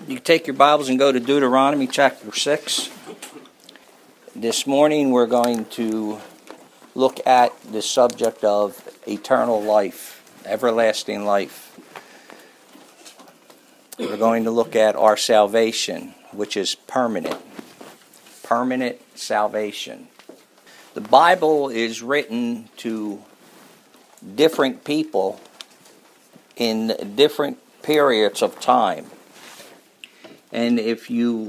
You can take your Bibles and go to Deuteronomy chapter 6. This morning we're going to look at the subject of eternal life, everlasting life. We're going to look at our salvation, which is permanent. Permanent salvation. The Bible is written to different people in different periods of time. And if you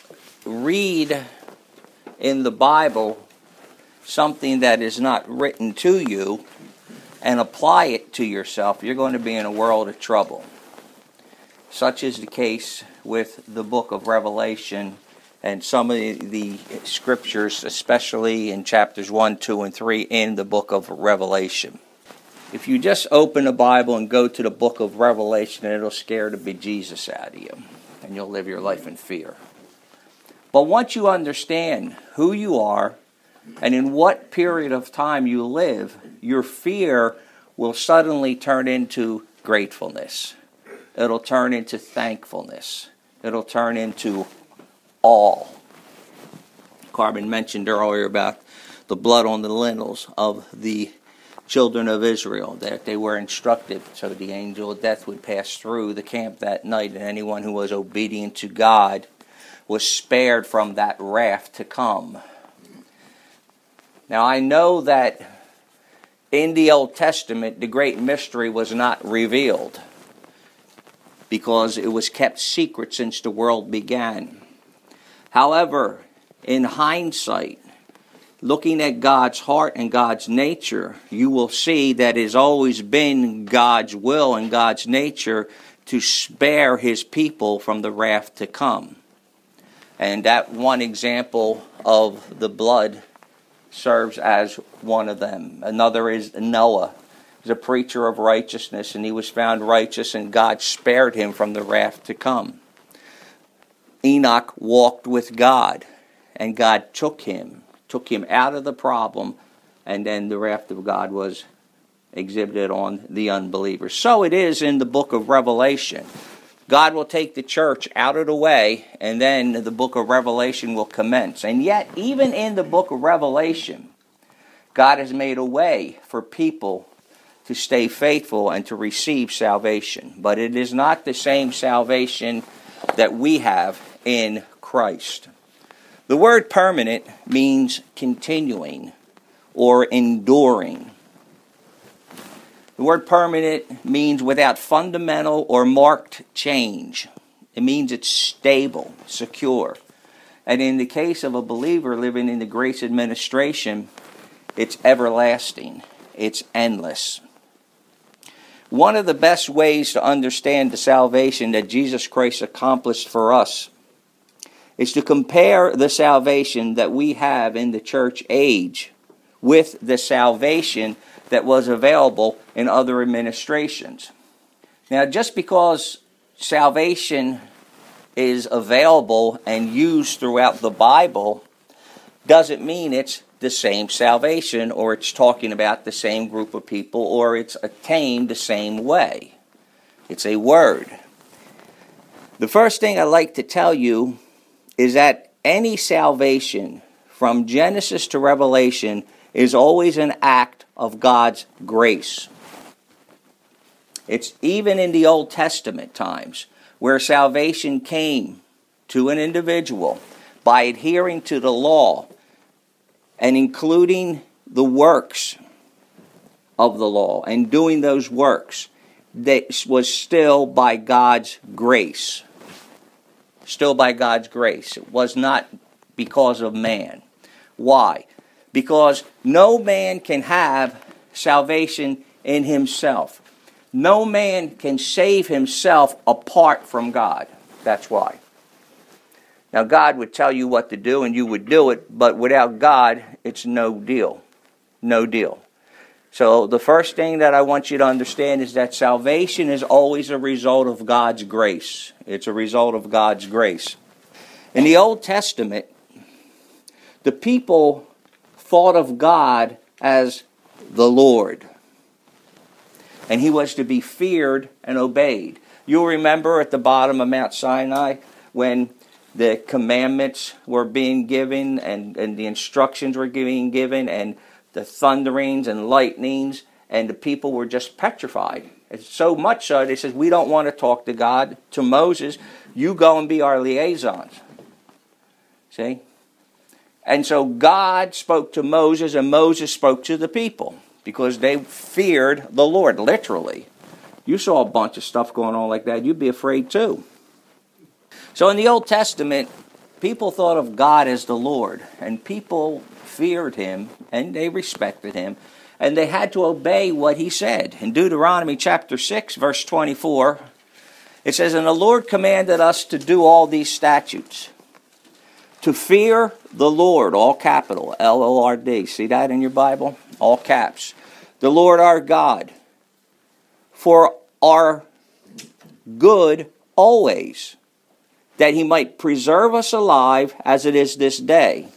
read in the Bible something that is not written to you and apply it to yourself, you're going to be in a world of trouble. Such is the case with the book of Revelation and some of the scriptures, especially in chapters 1, 2, and 3 in the book of Revelation. If you just open the Bible and go to the book of Revelation, it'll scare the bejesus out of you, and you'll live your life in fear. But once you understand who you are and in what period of time you live, your fear will suddenly turn into gratefulness. It'll turn into thankfulness. It'll turn into awe. Carmen mentioned earlier about the blood on the lintels of the children of Israel, that they were instructed so the angel of death would pass through the camp that night, and anyone who was obedient to God was spared from that wrath to come. Now I know that in the Old Testament the great mystery was not revealed because it was kept secret since the world began. However, in hindsight, looking at God's heart and God's nature, you will see that it has always been God's will and God's nature to spare His people from the wrath to come. And that one example of the blood serves as one of them. Another is Noah. He's a preacher of righteousness, and he was found righteous, and God spared him from the wrath to come. Enoch walked with God, and God took him out of the problem, and then the wrath of God was exhibited on the unbelievers. So it is in the book of Revelation. God will take the church out of the way, and then the book of Revelation will commence. And yet, even in the book of Revelation, God has made a way for people to stay faithful and to receive salvation. But it is not the same salvation that we have in Christ. The word permanent means continuing or enduring. The word permanent means without fundamental or marked change. It means it's stable, secure. And in the case of a believer living in the grace administration, it's everlasting. It's endless. One of the best ways to understand the salvation that Jesus Christ accomplished for us is to compare the salvation that we have in the church age with the salvation that was available in other administrations. Now, just because salvation is available and used throughout the Bible doesn't mean it's the same salvation, or it's talking about the same group of people, or it's attained the same way. It's a word. The first thing I'd like to tell you is that any salvation from Genesis to Revelation is always an act of God's grace. It's even in the Old Testament times where salvation came to an individual by adhering to the law and including the works of the law and doing those works. That was still by God's grace. Still by God's grace. It was not because of man. Why? Because no man can have salvation in himself. No man can save himself apart from God. That's why. Now God would tell you what to do and you would do it, but without God, it's no deal. No deal. So the first thing that I want you to understand is that salvation is always a result of God's grace. It's a result of God's grace. In the Old Testament, the people thought of God as the Lord. And He was to be feared and obeyed. You'll remember at the bottom of Mount Sinai when the commandments were being given and the instructions were being given and the thunderings and lightnings, and the people were just petrified. It's so much so they said, we don't want to talk to God, to Moses. You go and be our liaisons. See? And so God spoke to Moses, and Moses spoke to the people because they feared the Lord, literally. You saw a bunch of stuff going on like that, you'd be afraid too. So in the Old Testament, people thought of God as the Lord, and people feared him, and they respected him, and they had to obey what he said. In Deuteronomy chapter 6, verse 24, it says, "And the Lord commanded us to do all these statutes, to fear the Lord," all capital, L-O-R-D. See that in your Bible? All caps. "The Lord our God, for our good always, that he might preserve us alive as it is this day."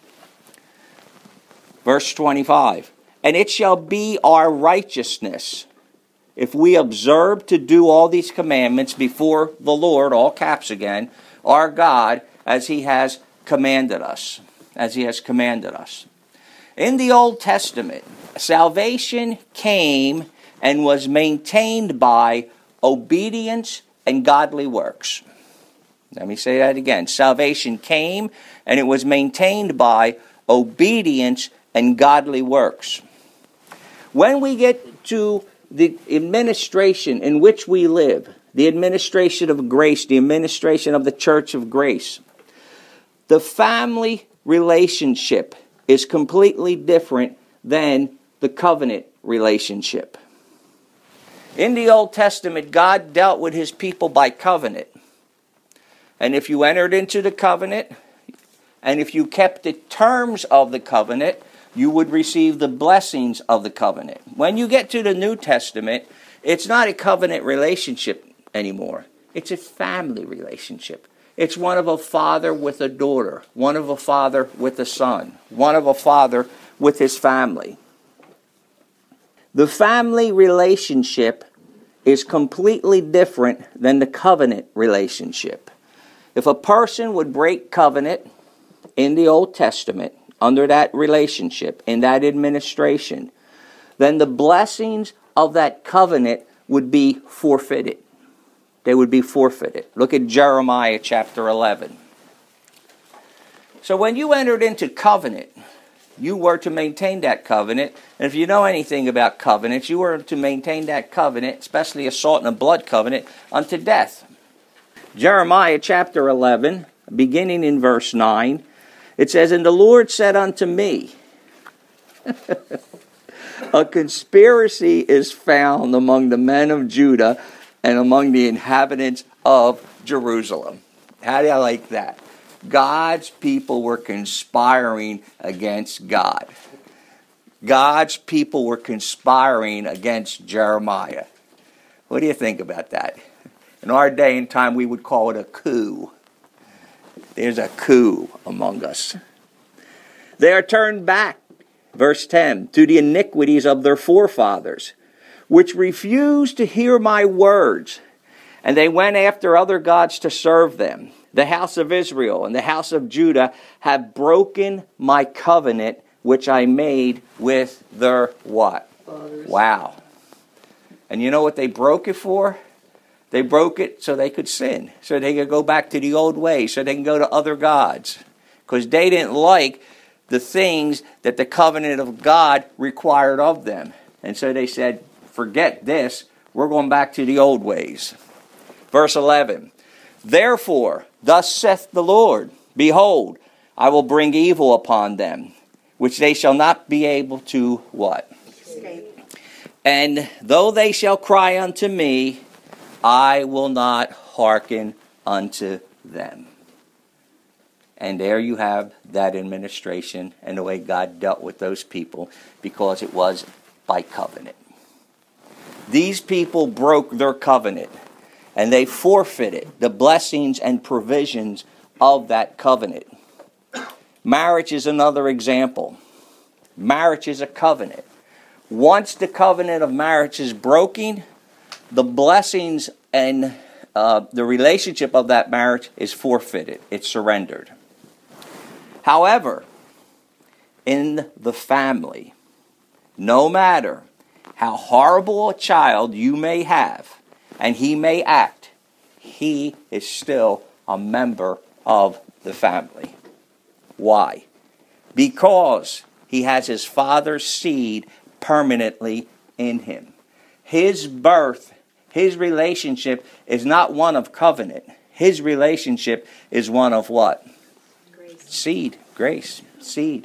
Verse 25, "And it shall be our righteousness if we observe to do all these commandments before the Lord," all caps again, "our God, as he has commanded us." As he has commanded us. In the Old Testament, salvation came and was maintained by obedience and godly works. Let me say that again. Salvation came and it was maintained by obedience and godly works. When we get to the administration in which we live, the administration of grace, the administration of the Church of Grace, the family relationship is completely different than the covenant relationship. In the Old Testament, God dealt with his people by covenant. And if you entered into the covenant, and if you kept the terms of the covenant, you would receive the blessings of the covenant. When you get to the New Testament, it's not a covenant relationship anymore. It's a family relationship. It's one of a father with a daughter, one of a father with a son, one of a father with his family. The family relationship is completely different than the covenant relationship. If a person would break covenant in the Old Testament, under that relationship, in that administration, then the blessings of that covenant would be forfeited. They would be forfeited. Look at Jeremiah chapter 11. So when you entered into covenant, you were to maintain that covenant. And if you know anything about covenants, you were to maintain that covenant, especially a salt and a blood covenant, unto death. Jeremiah chapter 11, beginning in verse 9, it says, "And the Lord said unto me, a conspiracy is found among the men of Judah and among the inhabitants of Jerusalem." How do I like that? God's people were conspiring against God. God's people were conspiring against Jeremiah. What do you think about that? In our day and time, we would call it a coup. There's a coup among us. "They are turned back," verse 10, "to the iniquities of their forefathers, which refused to hear my words, and they went after other gods to serve them. The house of Israel and the house of Judah have broken my covenant, which I made with their" what? Fathers. Wow. And you know what they broke it for? They broke it so they could sin, so they could go back to the old ways, so they can go to other gods. Because they didn't like the things that the covenant of God required of them. And so they said, forget this, we're going back to the old ways. Verse 11, "Therefore, thus saith the Lord, Behold, I will bring evil upon them, which they shall not be able to" what? "Escape. And though they shall cry unto me, I will not hearken unto them." And there you have that administration and the way God dealt with those people, because it was by covenant. These people broke their covenant, and they forfeited the blessings and provisions of that covenant. Marriage is another example. Marriage is a covenant. Once the covenant of marriage is broken, the blessings and the relationship of that marriage is forfeited. It's surrendered. However, in the family, no matter how horrible a child you may have, and he may act, he is still a member of the family. Why? Because he has his father's seed permanently in him. His birth, his relationship is not one of covenant. His relationship is one of what? Grace. Seed. Grace. Seed.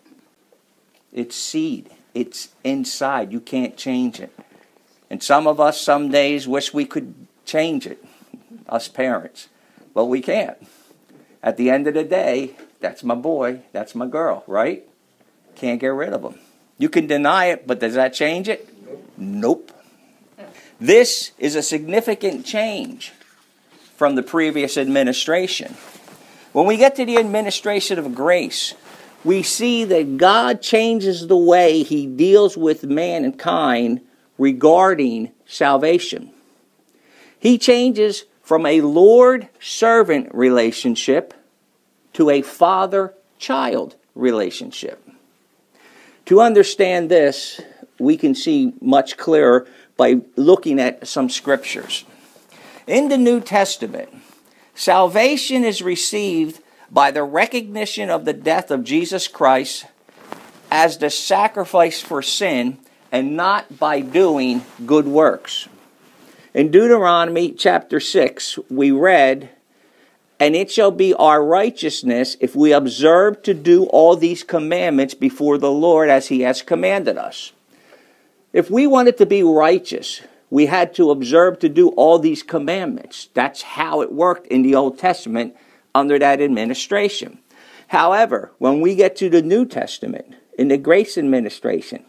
It's seed. It's inside. You can't change it. And some of us some days wish we could change it, us parents. But we can't. At the end of the day, that's my boy, that's my girl, right? Can't get rid of them. You can deny it, but does that change it? Nope. This is a significant change from the previous administration. When we get to the administration of grace, we see that God changes the way he deals with mankind regarding salvation. He changes from a Lord-servant relationship to a father-child relationship. To understand this, we can see much clearer by looking at some scriptures. In the New Testament, salvation is received by the recognition of the death of Jesus Christ as the sacrifice for sin and not by doing good works. In Deuteronomy chapter 6, we read, "And it shall be our righteousness if we observe to do all these commandments before the Lord as he has commanded us." If we wanted to be righteous, we had to observe to do all these commandments. That's how it worked in the Old Testament under that administration. However, when we get to the New Testament, in the grace administration,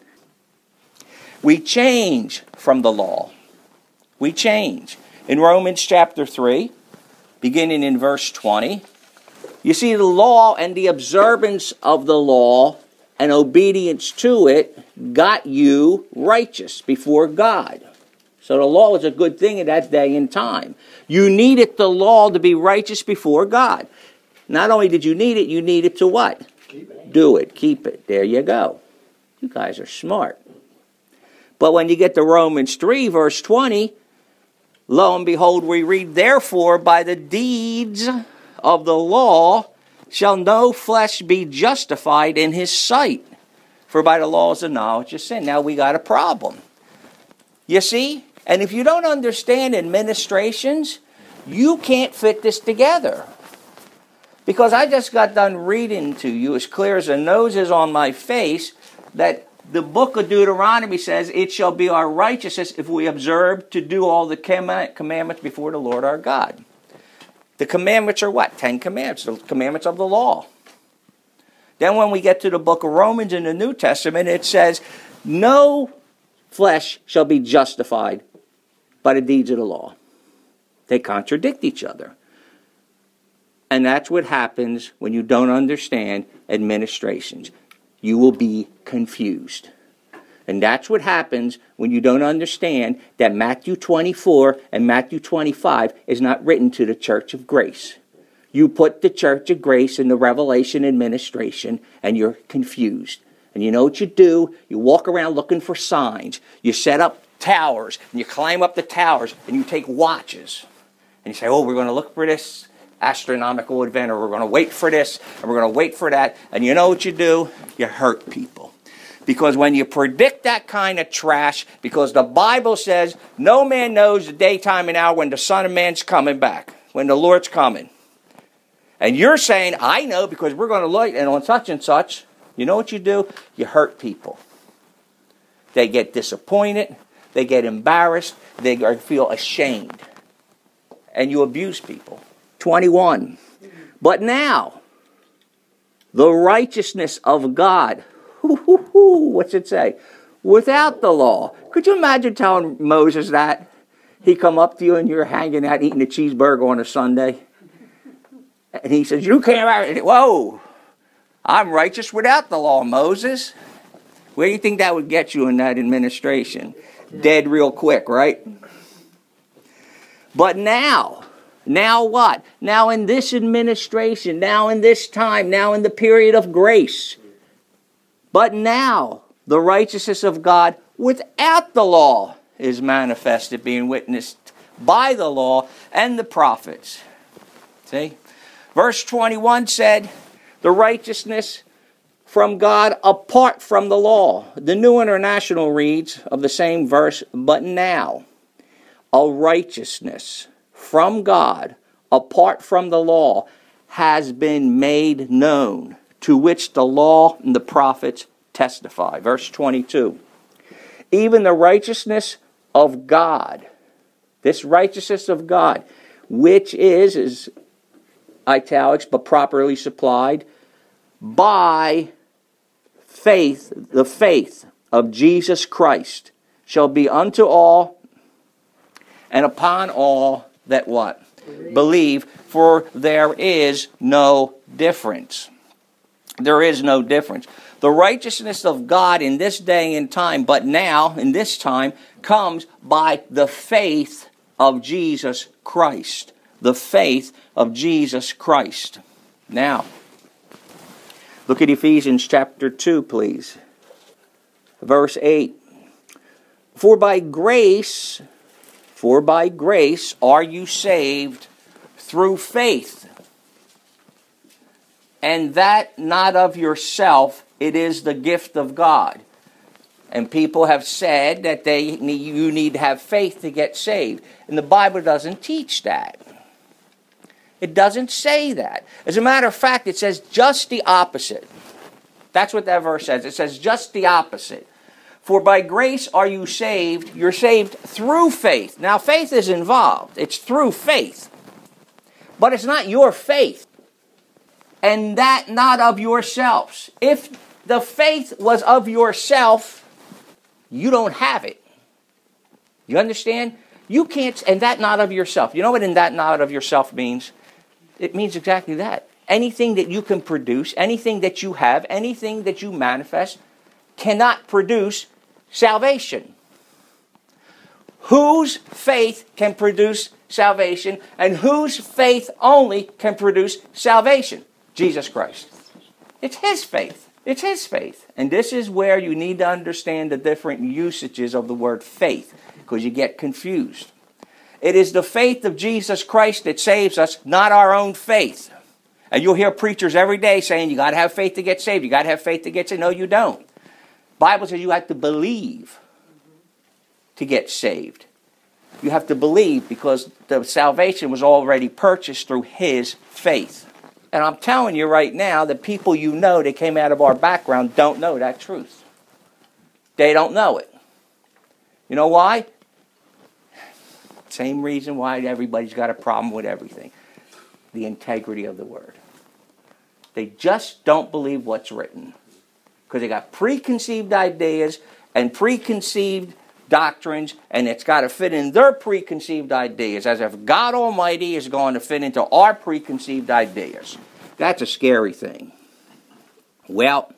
we change from the law. We change. In Romans chapter 3, beginning in verse 20, you see the law and the observance of the law and obedience to it got you righteous before God. So the law was a good thing at that day and time. You needed the law to be righteous before God. Not only did you need it to what? Do it, keep it. There you go. You guys are smart. But when you get to Romans 3, verse 20, lo and behold, we read, "Therefore, by the deeds of the law shall no flesh be justified in his sight. For by the law is the knowledge of sin." Now we got a problem. You see? And if you don't understand administrations, you can't fit this together. Because I just got done reading to you, as clear as the nose is on my face, that the book of Deuteronomy says, "It shall be our righteousness if we observe to do all the commandments before the Lord our God." The commandments are what? 10 commandments, the commandments of the law. Then when we get to the book of Romans in the New Testament, it says, "No flesh shall be justified by the deeds of the law." They contradict each other. And that's what happens when you don't understand administrations. You will be confused. And that's what happens when you don't understand that Matthew 24 and Matthew 25 is not written to the Church of Grace. You put the Church of Grace in the Revelation administration and you're confused. And you know what you do? You walk around looking for signs. You set up towers and you climb up the towers and you take watches. And you say, "Oh, we're going to look for this astronomical event, or we're going to wait for this, and we're going to wait for that." And you know what you do? You hurt people. Because when you predict that kind of trash, because the Bible says, "No man knows the day, time, and hour when the Son of Man's coming back, when the Lord's coming." And you're saying, "I know because we're going to look and on such and such." You know what you do? You hurt people. They get disappointed. They get embarrassed. They feel ashamed. And you abuse people. 21. "But now, the righteousness of God." What's it say? "Without the law." Could you imagine telling Moses that? He come up to you and you're hanging out eating a cheeseburger on a Sunday. And he says, "You can't." Whoa. "I'm righteous without the law, Moses." Where do you think that would get you in that administration? Dead real quick, right? But now what? Now in this administration, now in this time, now in the period of grace. But now the righteousness of God without the law is manifested, being witnessed by the law and the prophets. See? Verse 21 said, the righteousness from God apart from the law. The New International reads of the same verse, but now a righteousness from God apart from the law has been made known, to which the law and the prophets testify. Verse 22. Even the righteousness of God, this righteousness of God, which is italics, but properly supplied, by faith, the faith of Jesus Christ, shall be unto all and upon all that what? Believe, for there is no difference. There is no difference. The righteousness of God in this day and time, but now, in this time, comes by the faith of Jesus Christ. The faith of Jesus Christ. Now, look at Ephesians chapter 2, please. Verse 8. For by grace are you saved through faith. And that not of yourself, it is the gift of God. And people have said that you need to have faith to get saved. And the Bible doesn't teach that. It doesn't say that. As a matter of fact, it says just the opposite. That's what that verse says. It says just the opposite. For by grace are you saved. You're saved through faith. Now, faith is involved. It's through faith. But it's not your faith. And that not of yourselves. If the faith was of yourself, you don't have it. You understand? You can't, and that not of yourself. You know what in that not of yourself means? It means exactly that. Anything that you can produce, anything that you have, anything that you manifest, cannot produce salvation. Whose faith can produce salvation, and whose faith only can produce salvation? Jesus Christ. It's His faith. It's His faith. And this is where you need to understand the different usages of the word faith, because you get confused. It is the faith of Jesus Christ that saves us, not our own faith. And you'll hear preachers every day saying, you got to have faith to get saved. You got to have faith to get saved. No, you don't. The Bible says you have to believe to get saved. You have to believe because the salvation was already purchased through His faith. And I'm telling you right now, the people you know that came out of our background don't know that truth. They don't know it. You know why? Same reason why everybody's got a problem with everything. The integrity of the Word. They just don't believe what's written. Because they got preconceived ideas and preconceived doctrines, and it's got to fit in their preconceived ideas, as if God Almighty is going to fit into our preconceived ideas. That's a scary thing. Well,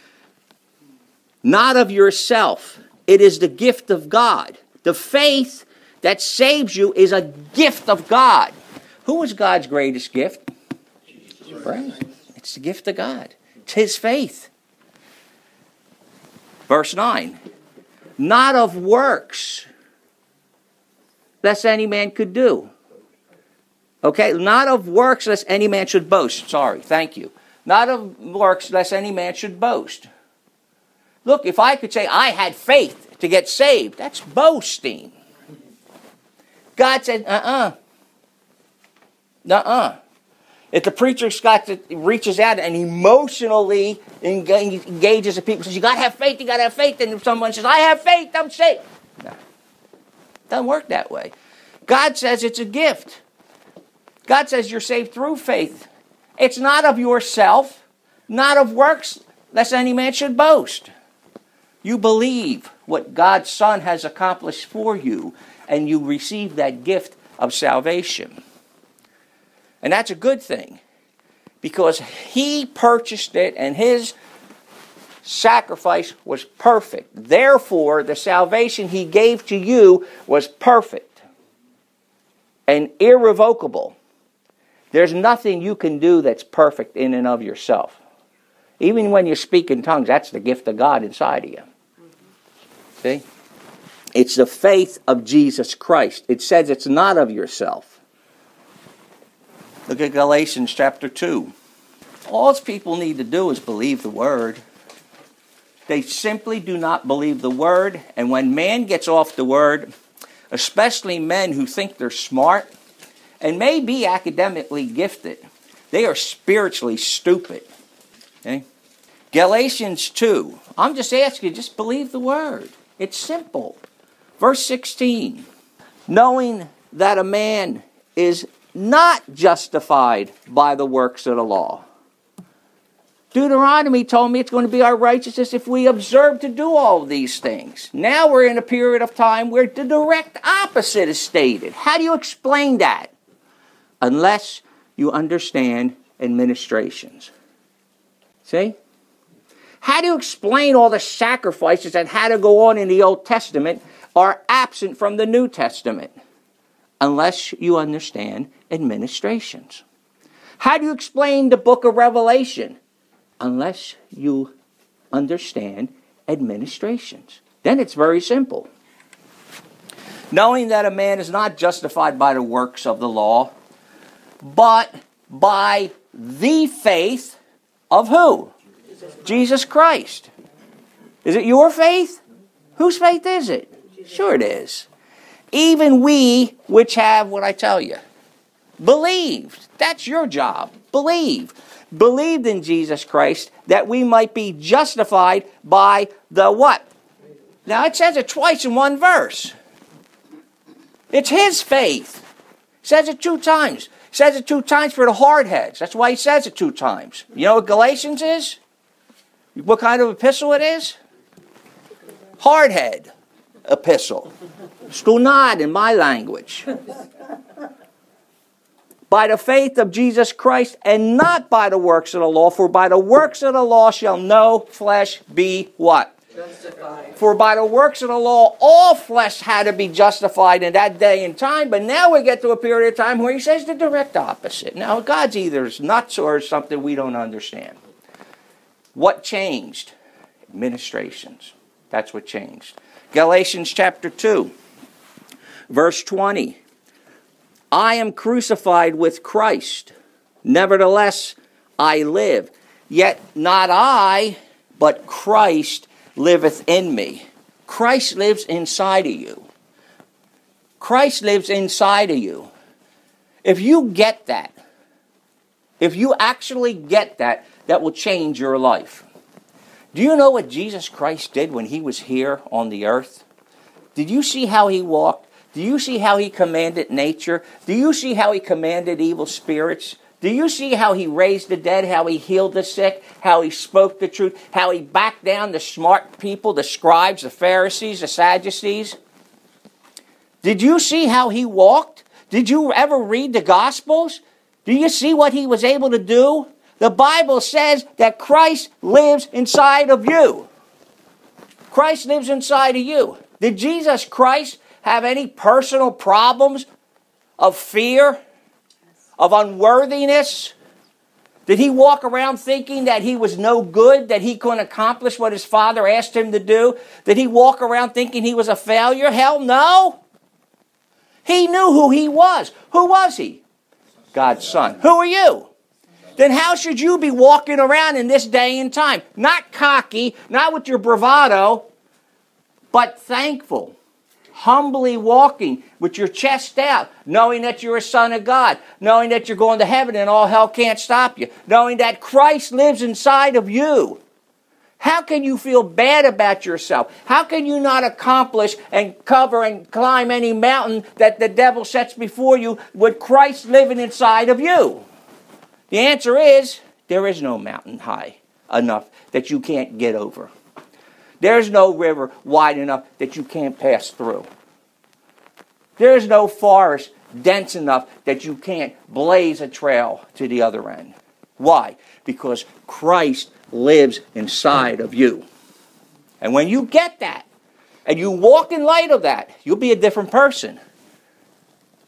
not of yourself. It is the gift of God. The faith that saves you is a gift of God. Who is God's greatest gift? Right. It's the gift of God. It's His faith. Verse 9. Not of works, lest any man could do. Okay, not of works, lest any man should boast. Sorry, thank you. Not of works, lest any man should boast. Look, if I could say I had faith to get saved, that's boasting. God said, If the preacher reaches out and emotionally engages the people, says, you got to have faith, and if someone says, I have faith, I'm saved. No. It doesn't work that way. God says it's a gift. God says you're saved through faith. It's not of yourself, not of works, lest any man should boast. You believe what God's Son has accomplished for you, and you receive that gift of salvation. And that's a good thing, because He purchased it and His sacrifice was perfect. Therefore, the salvation He gave to you was perfect. and irrevocable. There's nothing you can do that's perfect in and of yourself. Even when you speak in tongues, that's the gift of God inside of you. See? It's the faith of Jesus Christ. It says it's not of yourself. Look at Galatians chapter 2. All people need to do is believe the Word. They simply do not believe the Word. And when man gets off the Word, especially men who think they're smart and may be academically gifted, they are spiritually stupid. Okay? Galatians 2. I'm just asking you, just believe the Word. It's simple. Verse 16. Knowing that a man is not justified by the works of the law. Deuteronomy told me it's going to be our righteousness if we observe to do all these things. Now we're in a period of time where the direct opposite is stated. How do you explain that? Unless you understand administrations. See? How do you explain all the sacrifices that had to go on in the Old Testament are absent from the New Testament? Unless you understand administrations. How do you explain the book of Revelation? Unless you understand administrations. Then it's very simple. Knowing that a man is not justified by the works of the law, but by the faith of who? Jesus Christ. Is it your faith? Whose faith is it? Sure it is. Even we which have, what I tell you, believed. That's your job. Believe. Believed in Jesus Christ that we might be justified by the what? Now it says it twice in one verse. It's his faith. It says it 2 times. It says it 2 times for the hardheads. That's why he says it 2 times. You know what Galatians is? What kind of epistle it is? Hardhead epistle. Stunad in my language. By the faith of Jesus Christ and not by the works of the law. For by the works of the law shall no flesh be what? Justified. For by the works of the law all flesh had to be justified in that day and time. But now we get to a period of time where he says the direct opposite. Now God's either nuts or something we don't understand. What changed? Administrations. That's what changed. Galatians chapter 2, verse 20. I am crucified with Christ. Nevertheless, I live. Yet not I, but Christ liveth in me. Christ lives inside of you. Christ lives inside of you. If you get that, if you actually get that, that will change your life. Do you know what Jesus Christ did when he was here on the earth? Did you see how he walked? Do you see how he commanded nature? Do you see how he commanded evil spirits? Do you see how he raised the dead, how he healed the sick, how he spoke the truth, how he backed down the smart people, the scribes, the Pharisees, the Sadducees? Did you see how he walked? Did you ever read the Gospels? Do you see what he was able to do? The Bible says that Christ lives inside of you. Christ lives inside of you. Did Jesus Christ have any personal problems of fear, of unworthiness? Did he walk around thinking that he was no good, that he couldn't accomplish what his Father asked him to do? Did he walk around thinking he was a failure? Hell no. He knew who he was. Who was he? God's Son. Who are you? Then how should you be walking around in this day and time? Not cocky, not with your bravado, but thankful. Humbly walking with your chest out, knowing that you're a son of God, knowing that you're going to heaven and all hell can't stop you, knowing that Christ lives inside of you. How can you feel bad about yourself? How can you not accomplish and cover and climb any mountain that the devil sets before you with Christ living inside of you? The answer is, there is no mountain high enough that you can't get over. There's no river wide enough that you can't pass through. There's no forest dense enough that you can't blaze a trail to the other end. Why? Because Christ lives inside of you. And when you get that, and you walk in light of that, you'll be a different person.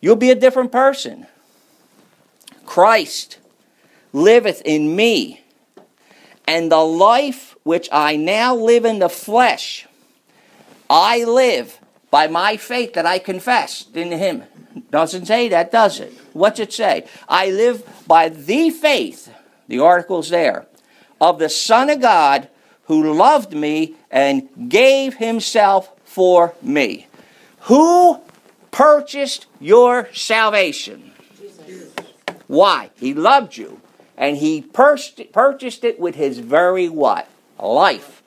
You'll be a different person. Christ liveth in me, and the life which I now live in the flesh, I live by my faith that I confessed in him. Doesn't say that, does it? What's it say? I live by the faith, the article's there, of the Son of God who loved me and gave himself for me. Who purchased your salvation? Jesus. Why? He loved you. And he purchased it with his very what? Life.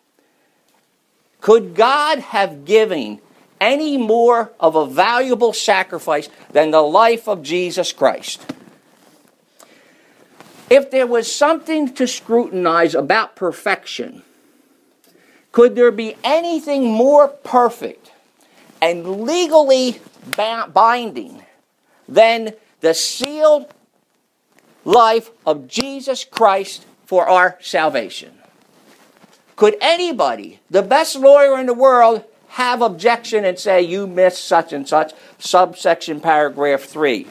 Could God have given any more of a valuable sacrifice than the life of Jesus Christ? If there was something to scrutinize about perfection, could there be anything more perfect and legally binding than the sealed life of Jesus Christ for our salvation? Could anybody, the best lawyer in the world, have objection and say, you missed such and such, subsection paragraph 3?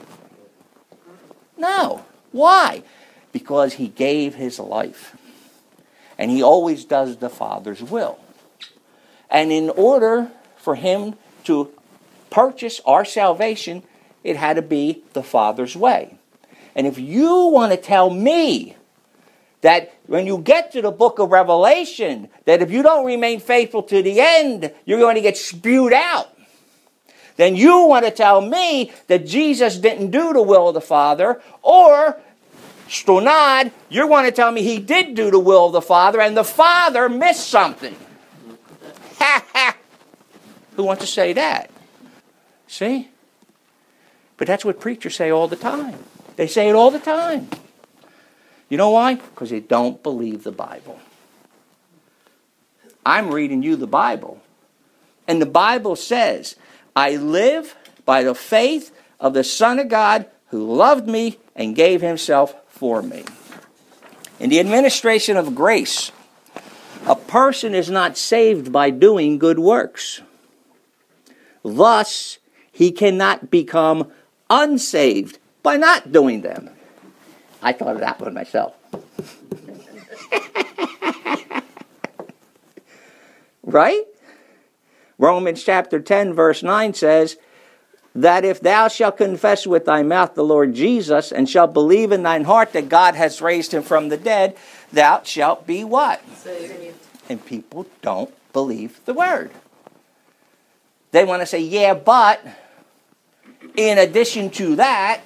No. Why? Because he gave his life. And he always does the Father's will. And in order for him to purchase our salvation, it had to be the Father's way. And if you want to tell me that when you get to the book of Revelation, that if you don't remain faithful to the end, you're going to get spewed out, then you want to tell me that Jesus didn't do the will of the Father, or Stonad, you want to tell me he did do the will of the Father and the Father missed something. Ha ha! Who wants to say that? See? But that's what preachers say all the time. They say it all the time. You know why? Because they don't believe the Bible. I'm reading you the Bible. And the Bible says, I live by the faith of the Son of God who loved me and gave himself for me. In the administration of grace, a person is not saved by doing good works. Thus, he cannot become unsaved by not doing them. I thought of that one myself. Right? Romans chapter 10 verse 9 says that if thou shalt confess with thy mouth the Lord Jesus and shalt believe in thine heart that God has raised him from the dead, thou shalt be what? Saved. And people don't believe the word. They want to say, yeah, but in addition to that,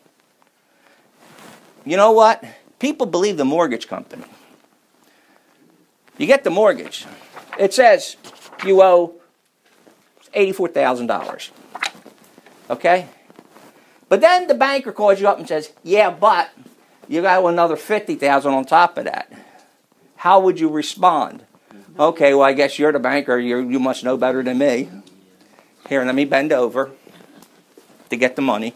you know what? People believe the mortgage company. You get the mortgage. It says you owe $84,000. Okay? But then the banker calls you up and says, yeah, but you got another $50,000 on top of that. How would you respond? Okay, well, I guess you're the banker. You must know better than me. Here, let me bend over to get the money.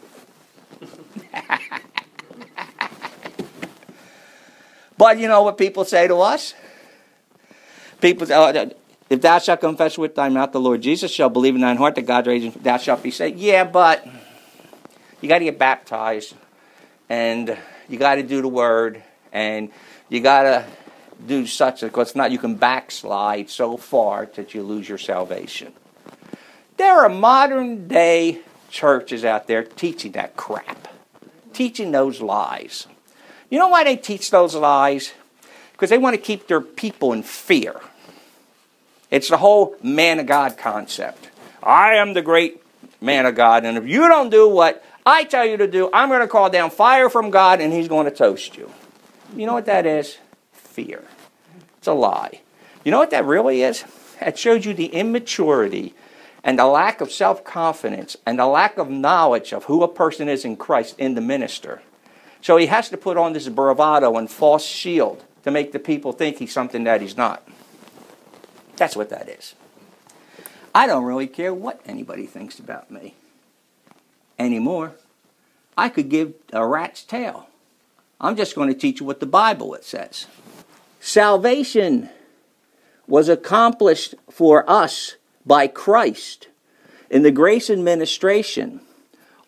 But you know what people say to us? People say, if thou shalt confess with thy mouth the Lord Jesus, shalt believe in thine heart that God raised him, thou shalt be saved. Yeah, but you got to get baptized, and you got to do the word, and you got to do such, because if not, you can backslide so far that you lose your salvation. There are modern day churches out there teaching that crap, teaching those lies. You know why they teach those lies? Because they want to keep their people in fear. It's the whole man of God concept. I am the great man of God, and if you don't do what I tell you to do, I'm going to call down fire from God, and he's going to toast you. You know what that is? Fear. It's a lie. You know what that really is? It shows you the immaturity and the lack of self-confidence and the lack of knowledge of who a person is in Christ in the minister. So he has to put on this bravado and false shield to make the people think he's something that he's not. That's what that is. I don't really care what anybody thinks about me anymore. I could give a rat's tail. I'm just going to teach you what the Bible says. Salvation was accomplished for us by Christ in the grace administration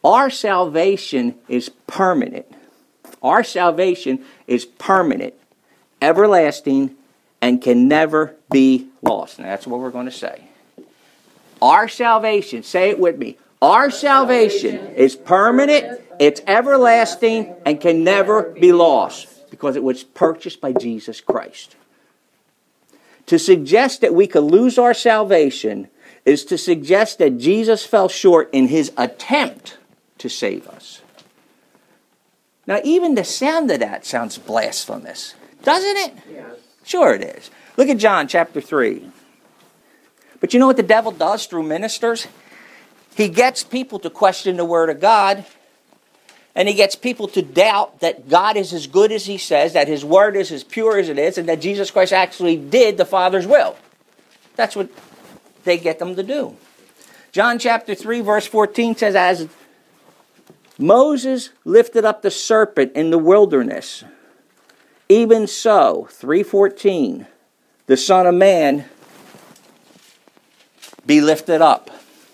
Our salvation is permanent. Our salvation is permanent, everlasting, and can never be lost. Now that's what we're going to say. Our salvation, say it with me. Our salvation is permanent, it's everlasting, and can never be lost because it was purchased by Jesus Christ. To suggest that we could lose our salvation is to suggest that Jesus fell short in his attempt to save us. Now, even the sound of that sounds blasphemous, doesn't it? Yes. Sure it is. Look at John chapter 3. But you know what the devil does through ministers? He gets people to question the Word of God, and he gets people to doubt that God is as good as he says, that his Word is as pure as it is, and that Jesus Christ actually did the Father's will. That's what they get them to do. John chapter 3 verse 14 says, as Moses lifted up the serpent in the wilderness, even so, 3:14, the Son of Man be lifted up.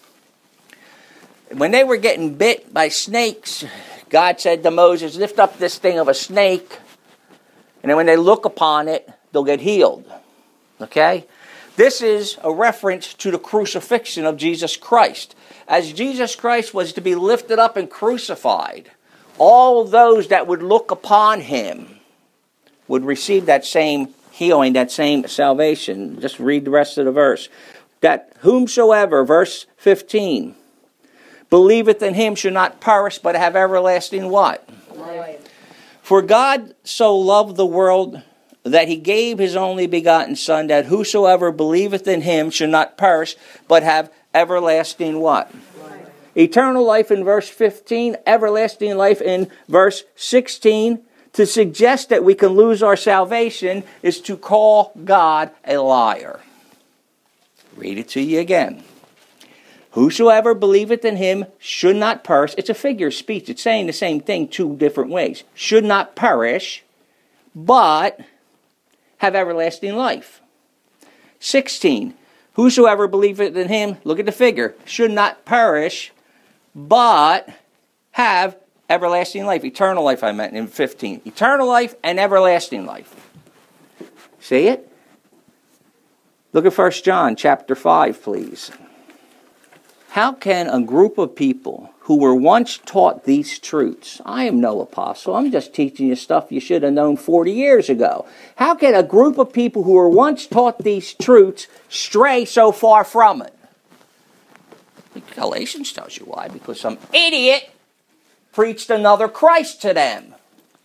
When they were getting bit by snakes, God said to Moses, lift up this thing of a snake, and then when they look upon it, they'll get healed. Okay? This is a reference to the crucifixion of Jesus Christ. As Jesus Christ was to be lifted up and crucified, all those that would look upon him would receive that same healing, that same salvation. Just read the rest of the verse. That whomsoever, verse 15, believeth in him should not perish, but have everlasting what? Life. For God so loved the world that he gave his only begotten Son, that whosoever believeth in him should not perish, but have everlasting what? Life. Eternal life in verse 15, everlasting life in verse 16. To suggest that we can lose our salvation is to call God a liar. Read it to you again. Whosoever believeth in him should not perish. It's a figure of speech. It's saying the same thing two different ways. Should not perish, but have everlasting life. 16. Whosoever believeth in him, look at the figure, should not perish, but have everlasting life. Eternal life, I meant in 15. Eternal life and everlasting life. See it? Look at 1 John chapter 5, please. How can a group of people who were once taught these truths, I am no apostle, I'm just teaching you stuff you should have known 40 years ago. How can a group of people who were once taught these truths stray so far from it? Galatians tells you why, because some idiot preached another Christ to them.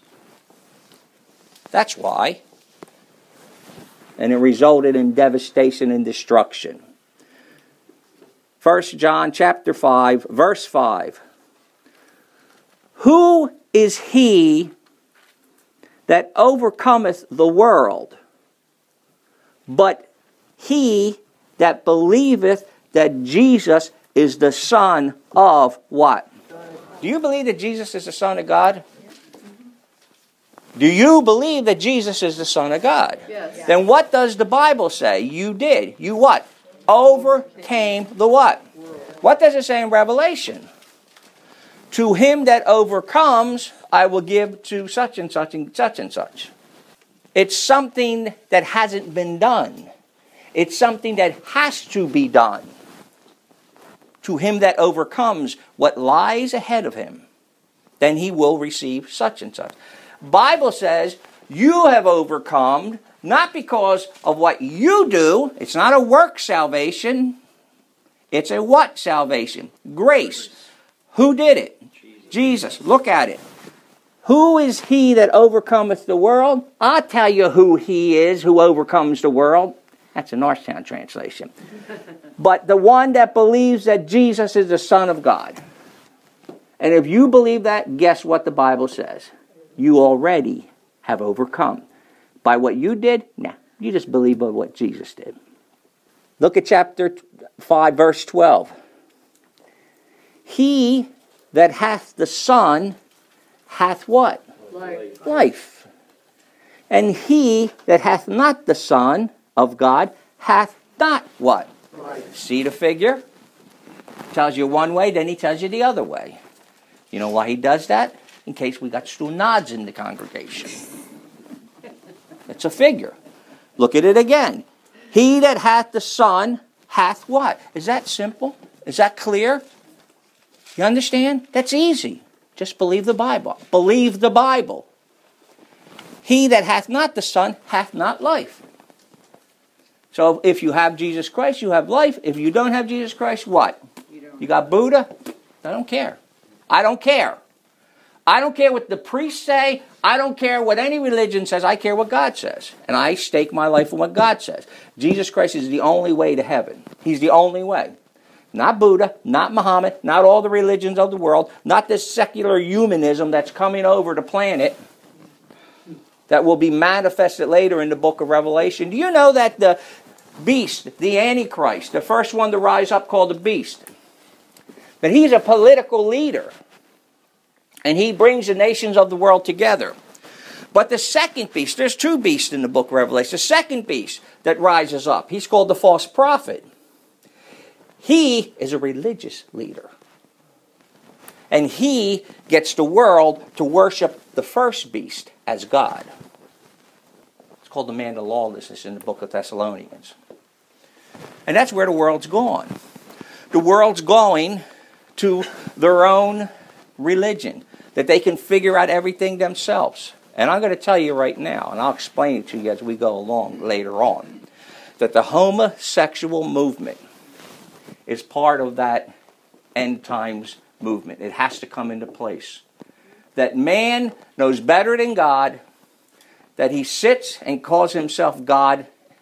That's why. And it resulted in devastation and destruction. 1 John chapter 5, verse 5. Who is he that overcometh the world, but he that believeth that Jesus is the Son of what? Do you believe that Jesus is the Son of God? Do you believe that Jesus is the Son of God? Yes. Then what does the Bible say? You did. You what? Overcame the what? What does it say in Revelation? To him that overcomes, I will give to such and such and such and such. It's something that hasn't been done. It's something that has to be done. To him that overcomes what lies ahead of him, then he will receive such and such. Bible says you have overcome not because of what you do. It's not a work salvation. It's a what salvation? Grace. Who did it? Jesus. Look at it. Who is he that overcometh the world? I'll tell you who he is who overcomes the world. That's a Northtown translation. But the one that believes that Jesus is the Son of God. And if you believe that, guess what the Bible says? You already have overcome. By what you did? Nah, you just believe by what Jesus did. Look at chapter 5, verse 12. He that hath the Son hath what? Life. And he that hath not the Son of God hath not what? Life. See the figure? Tells you one way, then he tells you the other way. You know why he does that? In case we got stunads in the congregation. It's a figure. Look at it again. He that hath the Son hath what? Is that simple? Is that clear? You understand? That's easy. Just believe the Bible. Believe the Bible. He that hath not the Son hath not life. So if you have Jesus Christ, you have life. If you don't have Jesus Christ, what? You got Buddha? I don't care. I don't care. I don't care what the priests say. I don't care what any religion says. I care what God says. And I stake my life on what God says. Jesus Christ is the only way to heaven. He's the only way. Not Buddha, not Muhammad, not all the religions of the world, not this secular humanism that's coming over the planet that will be manifested later in the book of Revelation. Do you know that the beast, the Antichrist, the first one to rise up called the beast, that he's a political leader? And he brings the nations of the world together. But the second beast, there's two beasts in the book of Revelation. The second beast that rises up, he's called the false prophet. He is a religious leader. And he gets the world to worship the first beast as God. It's called the man of lawlessness in the book of Thessalonians. And that's where the world's gone. The world's going to their own religion, that they can figure out everything themselves. And I'm going to tell you right now, and I'll explain it to you as we go along later on, that the homosexual movement is part of that end times movement. It has to come into place. That man knows better than God, that he sits and calls himself God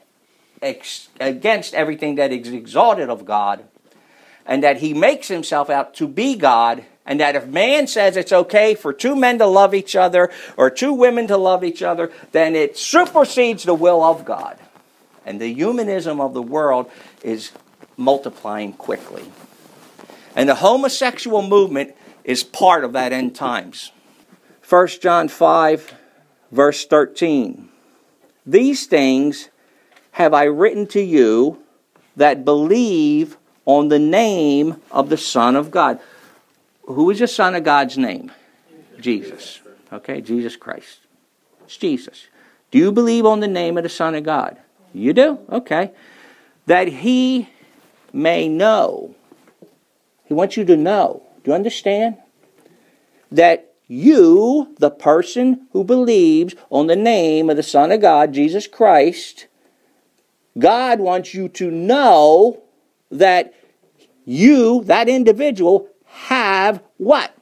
against everything that is exalted of God, and that he makes himself out to be God, and that if man says it's okay for two men to love each other or two women to love each other, then it supersedes the will of God. And the humanism of the world is multiplying quickly. And the homosexual movement is part of that end times. 1 John 5, verse 13. These things have I written to you that believe on the name of the Son of God. Who is the Son of God's name? Jesus. Okay, Jesus Christ. It's Jesus. Do you believe on the name of the Son of God? You do? Okay. That he may know. He wants you to know. Do you understand? That you, the person who believes on the name of the Son of God, Jesus Christ, God wants you to know that you, that individual, have what?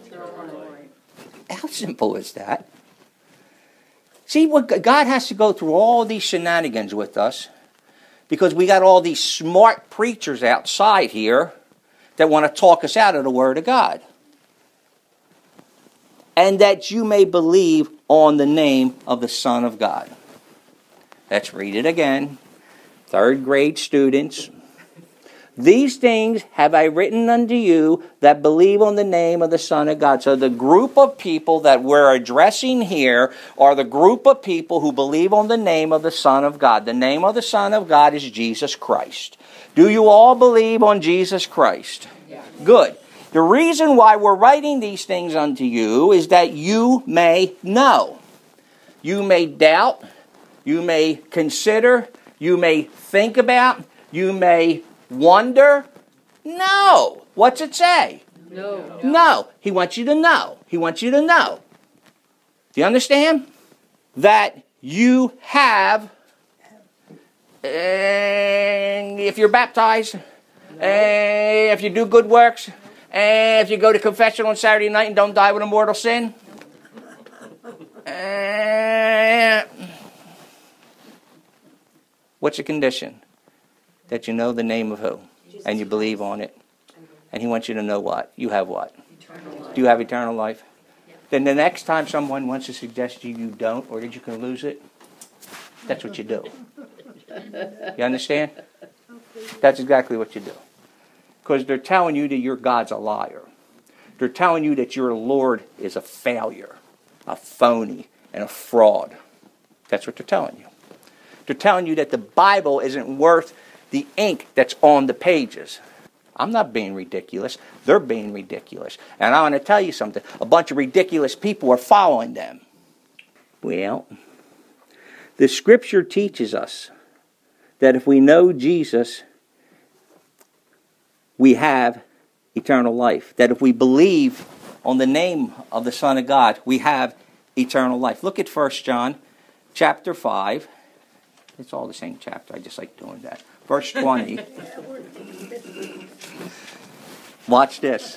How simple is that? See, what God has to go through all these shenanigans with us because we got all these smart preachers outside here that want to talk us out of the Word of God. And that you may believe on the name of the Son of God. Let's read it again. 3rd grade students. These things have I written unto you that believe on the name of the Son of God. So the group of people that we're addressing here are the group of people who believe on the name of the Son of God. The name of the Son of God is Jesus Christ. Do you all believe on Jesus Christ? Yeah. Good. The reason why we're writing these things unto you is that you may know. You may doubt. You may consider. You may think about. You may wonder? No. What's it say? No. No. He wants you to know. He wants you to know. Do you understand? That you have, if you're baptized, if you do good works, if you go to confession on Saturday night and don't die with a mortal sin. What's the condition? That you know the name of who? Jesus. And you believe on it. And he wants you to know what? You have what? Do you have eternal life? Yeah. Then the next time someone wants to suggest to you you don't, or that you can lose it, that's what you do. You understand? That's exactly what you do. Because they're telling you that your God's a liar. They're telling you that your Lord is a failure, a phony, and a fraud. That's what they're telling you. They're telling you that the Bible isn't worth the ink that's on the pages. I'm not being ridiculous. They're being ridiculous. And I want to tell you something. A bunch of ridiculous people are following them. Well, the Scripture teaches us that if we know Jesus, we have eternal life. That if we believe on the name of the Son of God, we have eternal life. Look at 1 John chapter 5. It's all the same chapter. I just like doing that. Verse 20. Watch this.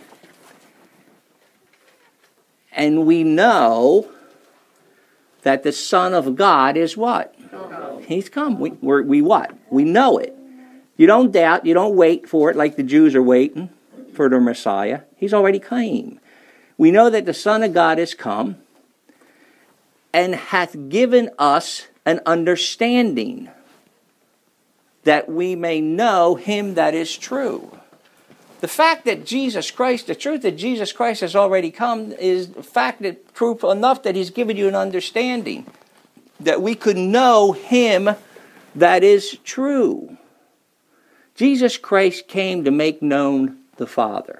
And we know that the Son of God is what? He's come. We what? We know it. You don't doubt. You don't wait for it like the Jews are waiting for the Messiah. He's already came. We know that the Son of God is come and hath given us an understanding that we may know him that is true. The fact that Jesus Christ, the truth that Jesus Christ has already come is the fact that proof enough that he's given you an understanding that we could know him that is true. Jesus Christ came to make known the Father.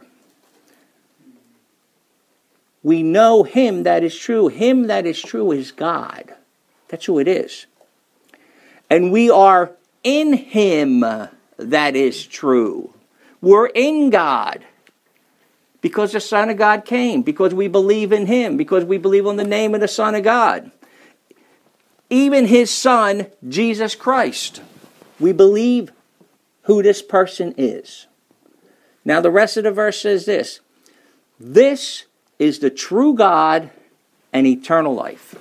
We know him that is true. Him that is true is God. That's who it is. And we are in him that is true. We're in God because the Son of God came, because we believe in him, because we believe on the name of the Son of God. Even his Son, Jesus Christ. We believe who this person is. Now the rest of the verse says this. This is the true God and eternal life.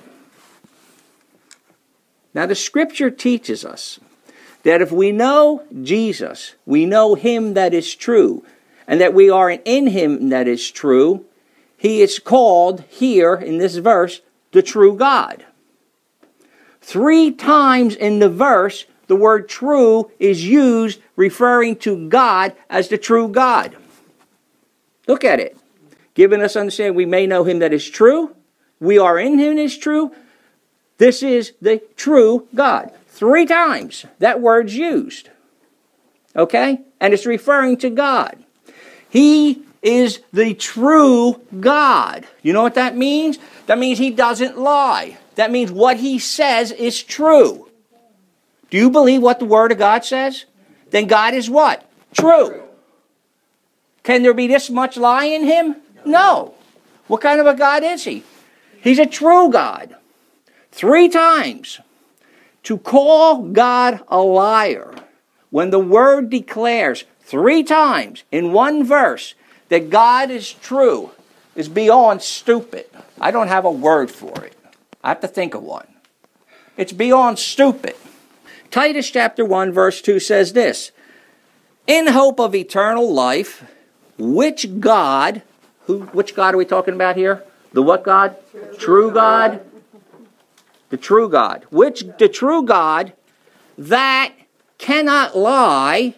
Now the Scripture teaches us that if we know Jesus, we know him that is true, and that we are in him that is true, he is called here in this verse the true God. 3 times in the verse, the word true is used referring to God as the true God. Look at it. Giving us understanding we may know him that is true. We are in him that is true. This is the true God. 3 times that word's used. Okay? And it's referring to God. He is the true God. You know what that means? That means he doesn't lie. That means what he says is true. Do you believe what the Word of God says? Then God is what? True. Can there be this much lie in him? No. What kind of a God is he? He's a true God. 3 times. To call God a liar, when the Word declares 3 times in one verse that God is true, is beyond stupid. I don't have a word for it. I have to think of one. It's beyond stupid. Titus chapter 1 verse 2 says this. In hope of eternal life, which God are we talking about here? The what God? True God. The true God. The true God that cannot lie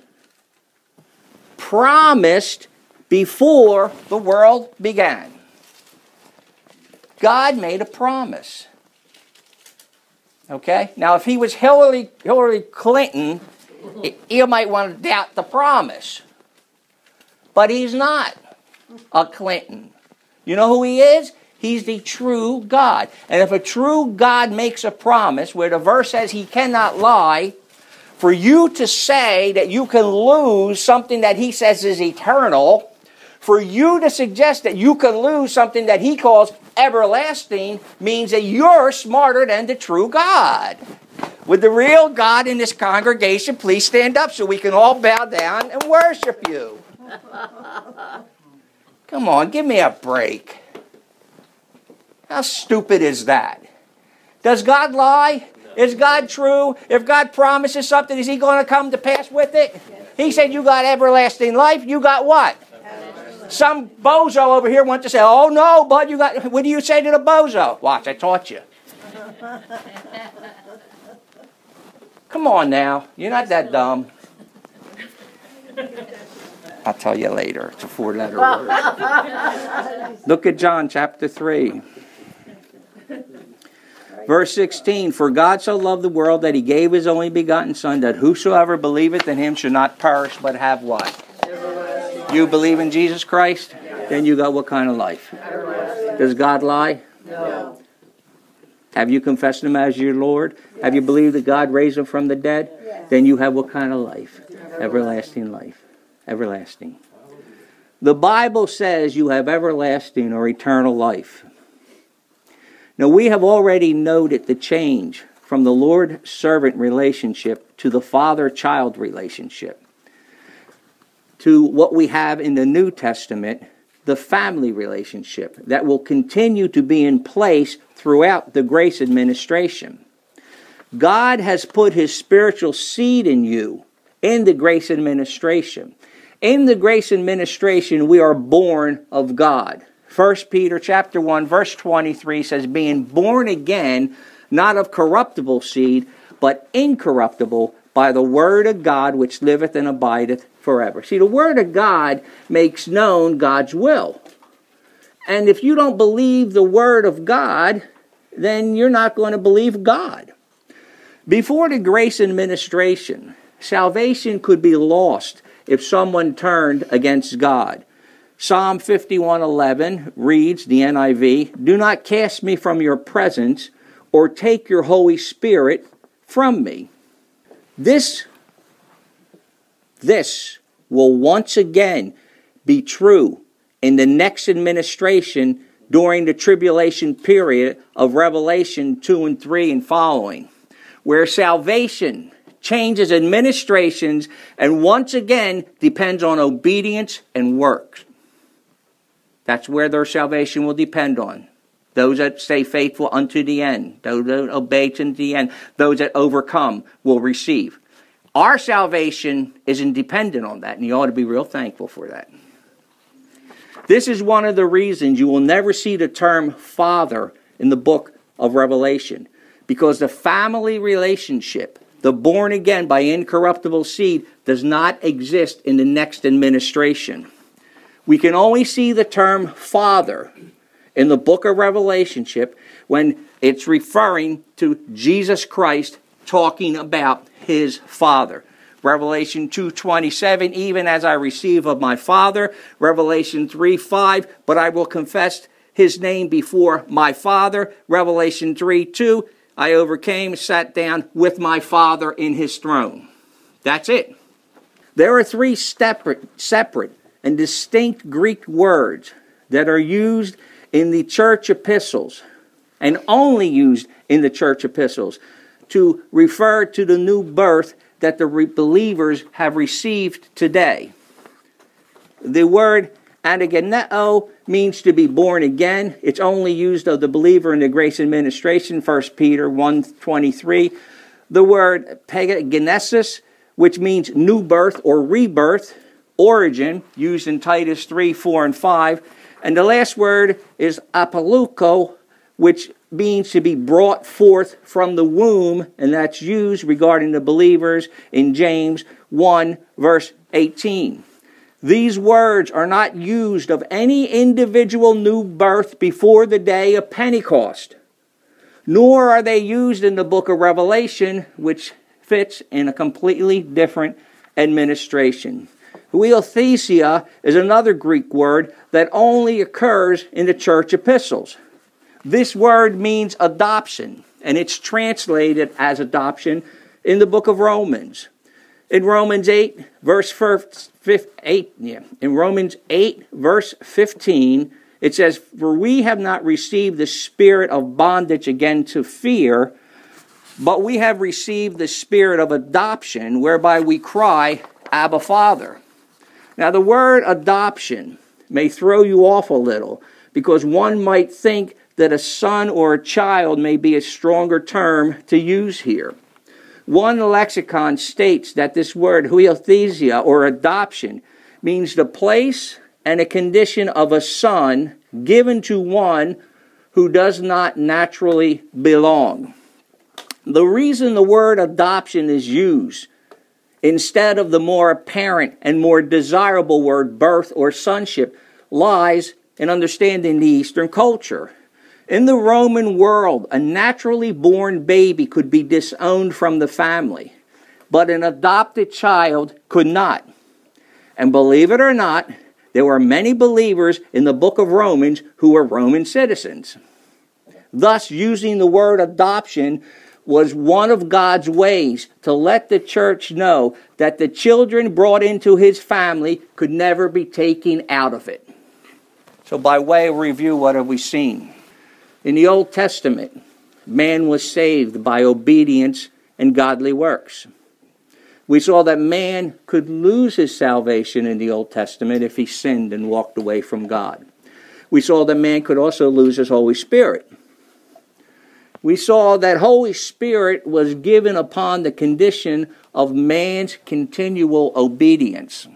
promised before the world began. God made a promise. Okay? Now if he was Hillary Clinton, you might want to doubt the promise. But he's not a Clinton. You know who he is? He's the true God. And if a true God makes a promise where the verse says he cannot lie, for you to say that you can lose something that he says is eternal, for you to suggest that you can lose something that he calls everlasting, means that you're smarter than the true God. Would the real God in this congregation please stand up so we can all bow down and worship you? Come on, give me a break. How stupid is that? Does God lie? No. Is God true? If God promises something, is he going to come to pass with it? Yes. He said you got everlasting life. You got what? Some bozo over here wants to say, oh no, bud, you got, what do you say to the bozo? Watch, I taught you. Come on now. You're not that dumb. I'll tell you later. It's a 4-letter word. Look at John chapter 3. Verse 16, for God so loved the world that he gave his only begotten Son, that whosoever believeth in him should not perish, but have what? You believe in Jesus Christ? Then you got what kind of life? Does God lie? No. Have you confessed Him as your Lord? Have you believed that God raised Him from the dead? Then you have what kind of life? Everlasting life. Everlasting. The Bible says you have everlasting or eternal life. Now we have already noted the change from the Lord-servant relationship to the father-child relationship, to what we have in the New Testament, the family relationship that will continue to be in place throughout the grace administration. God has put His spiritual seed in you in the grace administration. In the grace administration, we are born of God. 1 Peter chapter 1, verse 23 says, being born again, not of corruptible seed, but incorruptible, by the word of God, which liveth and abideth forever. See, the word of God makes known God's will. And if you don't believe the word of God, then you're not going to believe God. Before the grace administration, salvation could be lost if someone turned against God. Psalm 51:11 reads, the NIV, do not cast me from your presence, or take your Holy Spirit from me. This will once again be true in the next administration during the tribulation period of Revelation 2 and 3 and following, where salvation changes administrations and once again depends on obedience and works. That's where their salvation will depend on. Those that stay faithful unto the end, those that obey to the end, those that overcome will receive. Our salvation isn't dependent on that, and you ought to be real thankful for that. This is one of the reasons you will never see the term father in the book of Revelation, because the family relationship, the born again by incorruptible seed, does not exist in the next administration. We can only see the term father in the book of Revelation when it's referring to Jesus Christ talking about His Father. Revelation 2:27, even as I receive of my Father. Revelation 3:5, but I will confess His name before my Father. Revelation 3:2, I overcame, sat down with my Father in His throne. That's it. There are three separate and distinct Greek words that are used in the church epistles, and only used in the church epistles, to refer to the new birth that the believers have received today. The word anageneo means to be born again. It's only used of the believer in the grace administration, 1 Peter 1:23. The word pagenesis, which means new birth or rebirth, origin, used in Titus 3, 4, and 5. And the last word is apoluko, which means to be brought forth from the womb, and that's used regarding the believers in James 1, verse 18. These words are not used of any individual new birth before the day of Pentecost, nor are they used in the book of Revelation, which fits in a completely different administration. Huiothesia is another Greek word that only occurs in the church epistles. This word means adoption, and it's translated as adoption in the book of Romans. In Romans 8, verse 15, it says, for we have not received the spirit of bondage again to fear, but we have received the spirit of adoption, whereby we cry, Abba, Father. Now, the word adoption may throw you off a little, because one might think that a son or a child may be a stronger term to use here. One lexicon states that this word, huiothesia, or adoption, means the place and a condition of a son given to one who does not naturally belong. The reason the word adoption is used instead of the more apparent and more desirable word birth or sonship lies in understanding the Eastern culture. In the Roman world, a naturally born baby could be disowned from the family, but an adopted child could not. And believe it or not, There were many believers in the book of Romans who were Roman citizens. Thus, using the word adoption was one of God's ways to let the church know that the children brought into his family could never be taken out of it. So by way of review, what have we seen? In the Old Testament, man was saved by obedience and godly works. We saw that man could lose his salvation in the Old Testament if he sinned and walked away from God. We saw that man could also lose his Holy Spirit. We saw that Holy Spirit was given upon the condition of man's continual obedience.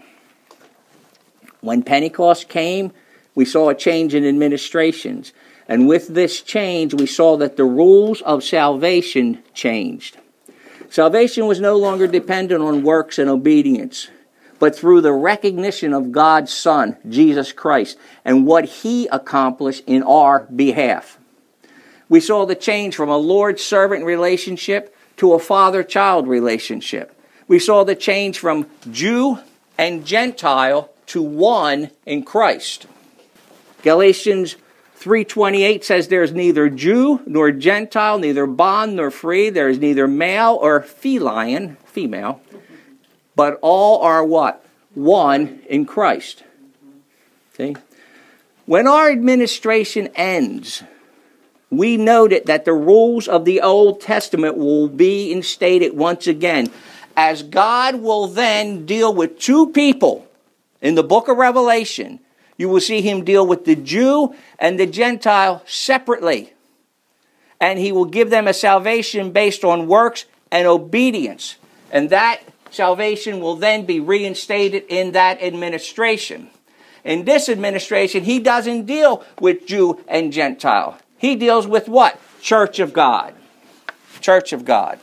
When Pentecost came, we saw a change in administrations. And with this change, we saw that the rules of salvation changed. Salvation was no longer dependent on works and obedience, but through the recognition of God's Son, Jesus Christ, and what he accomplished in our behalf. We saw the change from a Lord-servant relationship to a father-child relationship. We saw the change from Jew and Gentile to one in Christ. Galatians 3:28 says there is neither Jew nor Gentile, neither bond nor free. There is neither male or female, but all are what? One in Christ. See? When our administration ends, we noted that the rules of the Old Testament will be instated once again, as God will then deal with two people in the book of Revelation. You will see him deal with the Jew and the Gentile separately. And he will give them a salvation based on works and obedience. And that salvation will then be reinstated in that administration. In this administration, he doesn't deal with Jew and Gentile. He deals with what? Church of God. Church of God.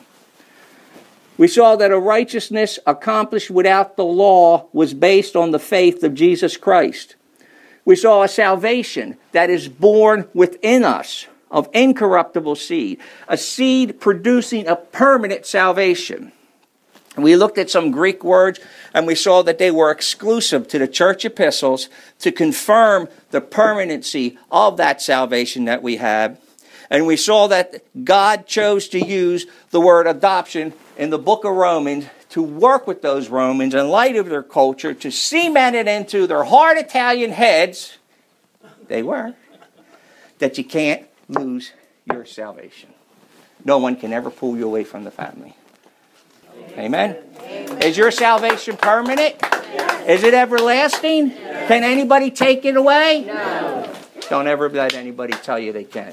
We saw that a righteousness accomplished without the law was based on the faith of Jesus Christ. We saw a salvation that is born within us of incorruptible seed, a seed producing a permanent salvation. We looked at some Greek words and we saw that they were exclusive to the church epistles to confirm the permanency of that salvation that we have. And we saw that God chose to use the word adoption in the book of Romans to work with those Romans in light of their culture, to cement it into their hard Italian heads, they were, that you can't lose your salvation. No one can ever pull you away from the family. Amen? Amen. Is your salvation permanent? Yes. Is it everlasting? Yes. Can anybody take it away? No. Don't ever let anybody tell you they can.